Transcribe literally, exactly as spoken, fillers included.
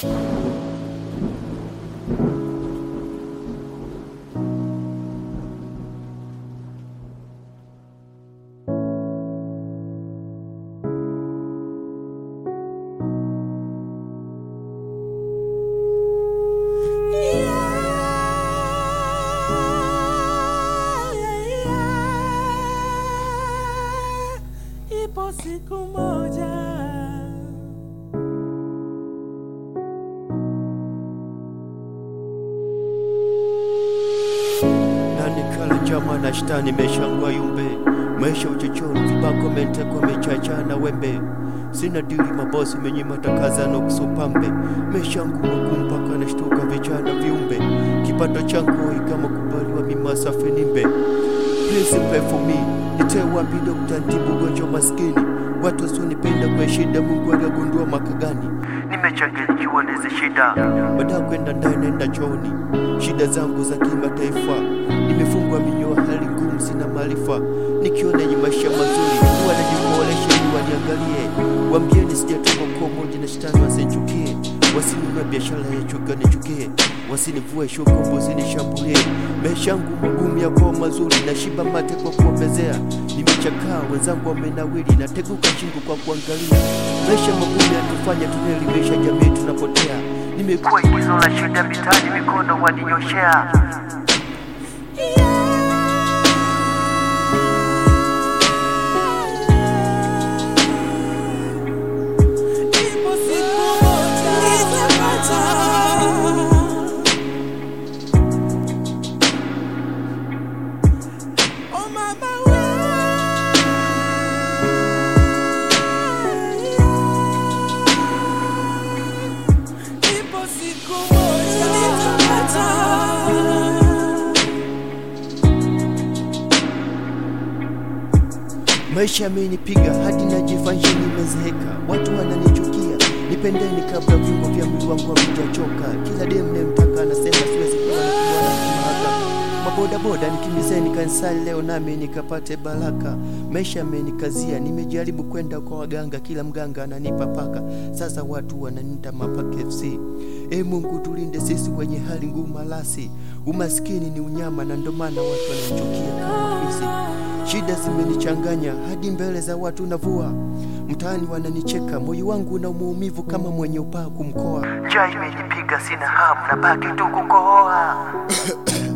Ipo siku moja nani kala chama na shtani meshangwa yumbe maisha uchochoro vibako mente kwa mechachana wembe sina dili mabosi menye matakaza no kusupambe meshangu makumpaka na shtuka vichana viumbe kipato changu ikama kubaliwa mimasa fenimbe. Please pray for me, nite wapi dokta ntibu gonjwa maskini watu wasionipenda kwa shida Mungu aliyagundua makagani nimechanganyikiwa neze shida baada kwenda ndani naenda chooni shida zangu za kimataifa nimefungwa minyo hali ngumu sina maarifa nikiona yenye maisha mazuri huwa najikuolesha ili waniangalie waambieni sijatoka kwa moja na shetani wasinchukie wasinunua biashara ya chuka nichukie wasinivue shokombo zinishambulie maisha yangu magumu ya kwa mazuri na shiba mate kwa kuomezea nimechakaa wenzangu wamenawili na teguka shingo kwa kuangalia maisha magumu yanatufanya tunelimisha jamii tunapotea nimekuwa igizo la shida mitani mikono waninyoshea. Maisha yamenipiga hadi najifanya nimezeheka watu wananichukia nipendeni kabla viungo vya mwili wangu havijachoka kila dem nemtaka anasema siwezi kuwa na kubwana maboda boda nikimbizeni kanisani leo nami nikapate baraka maisha yamenikazia nimejaribu kwenda kwa waganga kila mganga ananipa paka sasa watu wananiita mapaka F C. E Mungu tulinde sisi wenye hali ngumu alasi umaskini ni unyama na ndo maana watu wananichukia kama fisi shida zimenichanganya hadi mbele za watu navua mtaani wananicheka moyo wangu na muumivu kama mwenye upaa kumkoa njaa imenipiga sina hamu na baki tu kukohoa